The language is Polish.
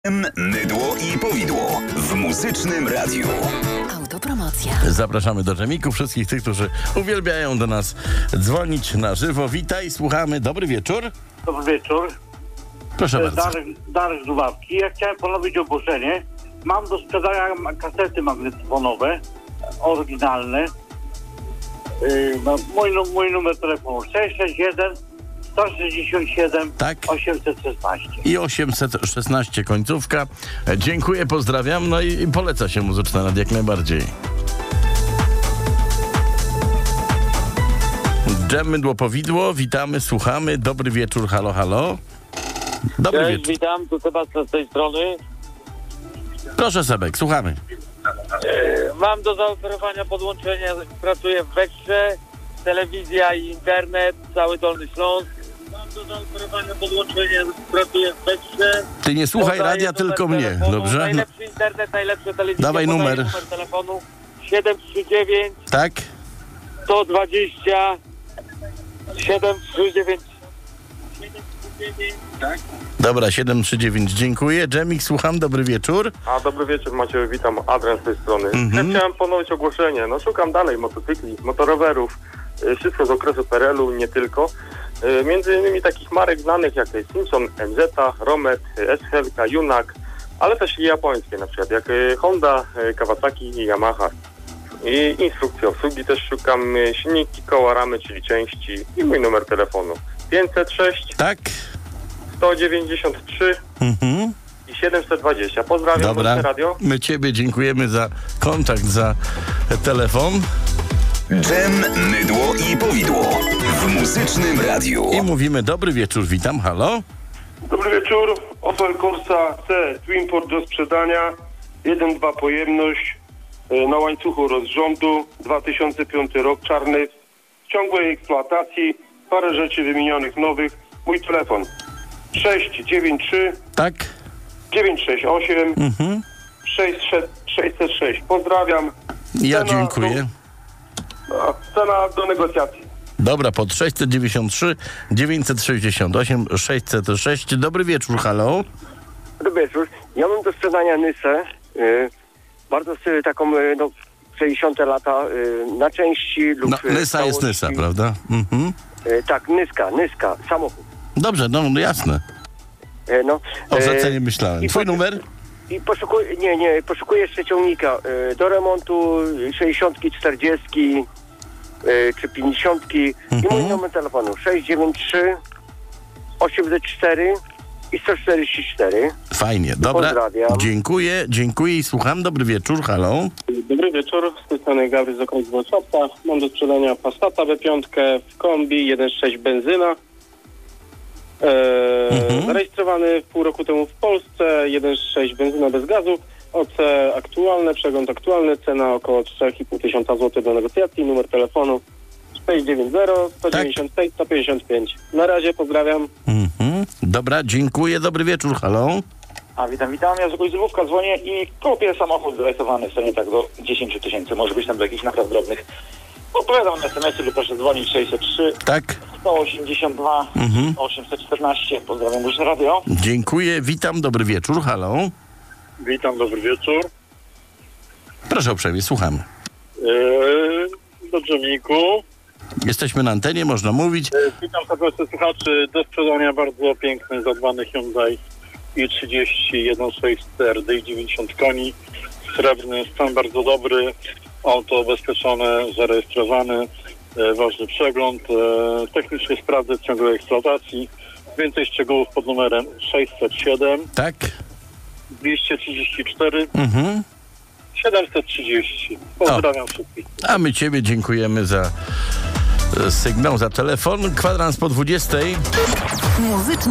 Mydło i powidło w Muzycznym Radiu. Autopromocja. Zapraszamy do dżemiku wszystkich tych, którzy uwielbiają do nas dzwonić na żywo. Witaj, słuchamy. Dobry wieczór. Dobry wieczór. Proszę bardzo. Darek z Lubawki. Ja chciałem ponowić ogłoszenie. Mam do sprzedania kasety magnetofonowe, oryginalne. Mój numer telefonu 661 167 Tak. 816. I 816 końcówka. Dziękuję, pozdrawiam. No i poleca się Muzyczny Radio jak najbardziej. Dżem, mydło, powidło. Witamy, słuchamy. Dobry wieczór, halo, halo. Dobry Cześć, wieczór. witam, tu Sebastian z tej strony. Proszę, Sebek, słuchamy. Mam do zaoferowania podłączenie, pracuję w Wekstrze, telewizja i internet, cały Dolny Śląsk. Mam do zaoferowania podłączenie, pracuję w Wekstrze. Ty nie słuchaj Podaję radia, numer tylko mnie, telefonu, dobrze? No, Najlepszy internet, najlepsza telewizja. Dawaj Podaję numer. numer telefonu 739 tak? 120 739. Tak? Dobra, 739, dziękuję. Dżemik, słucham, dobry wieczór. Dobry wieczór, Maciej, witam, Adrian z tej strony. Ja chciałem ponowić ogłoszenie, szukam dalej motocykli, motorowerów, wszystko z okresu PRL-u, nie tylko. Między innymi takich marek znanych jak Simpson, MZ, Romet, SHL, Junak, ale też i japońskie na przykład, jak Honda, Kawasaki i Yamaha. I instrukcje obsługi też szukam, silniki, koła, ramy, czyli części i mój numer telefonu 506 Tak? 193 i 720. Pozdrawiam, Dobra, Muzyczne Radio. my ciebie dziękujemy za kontakt, za telefon. Dżem, mydło i powidło w Muzycznym Radiu. I mówimy dobry wieczór, witam, halo. Dobry wieczór. Opel Corsa C Twinport do sprzedania. 1.2 pojemność na łańcuchu rozrządu. 2005 rok, czarny. W ciągłej eksploatacji. Parę rzeczy wymienionych nowych. Mój telefon 693 Tak? 968 606. Pozdrawiam. Ja Cena dziękuję. Cena do negocjacji. Dobra, pod 693 968 606. Dobry wieczór, halo. Dobry wieczór. Ja mam do sprzedania Nysę. Bardzo taką 60 lata na części lub No, Nysa jest Nysa, prawda? tak, Nyska, samochód. Dobrze, no jasne. O zlecenie myślałem. Twój numer? I poszukuję jeszcze ciągnika do remontu 60, 40 czy 50 i mój numer telefonu 693 804 i 144. Fajnie, dobra. Pozdrawiam. Dziękuję i słucham. Dobry wieczór, halo. Dobry wieczór, z tej strony Gabry z okolic Wrocławka. Mam do sprzedania Passata B5 w kombi 1.6 benzyna. Zarejestrowany pół roku temu w Polsce, 1.6 benzyna bez gazu. OC aktualne, przegląd aktualny, cena około 3,5 tysiąca złotych do negocjacji. Numer telefonu 690 196 155. Na razie, pozdrawiam. Dobra, dziękuję. Dobry wieczór, halo. Witam. Ja z Lubówka dzwonię i kupię samochód zarejestrowany w cenie tak do 10 tysięcy, może być tam do jakichś napraw drobnych. Odpowiadam na SMS-y lub proszę dzwonić 603 Tak? 182 814. Pozdrawiam Muzyczne Radio. Dziękuję, witam, dobry wieczór, halo. Witam, dobry wieczór. Proszę uprzejmie, słucham. Do dżemiku. Jesteśmy na antenie, można mówić. Witam serdecznie słuchaczy. Do sprzedania bardzo piękny, zadbany Hyundai i30 1.6 CRD i 90 koni. Srebrny, stan bardzo dobry. Auto ubezpieczone, zarejestrowane. Ważny przegląd. Technicznie sprawdzę w ciągłej eksploatacji. Więcej szczegółów pod numerem 607 Tak? 234 730. Pozdrawiam wszystkich. A my ciebie dziękujemy za sygnał, za telefon. Kwadrans po 20. Muzyczny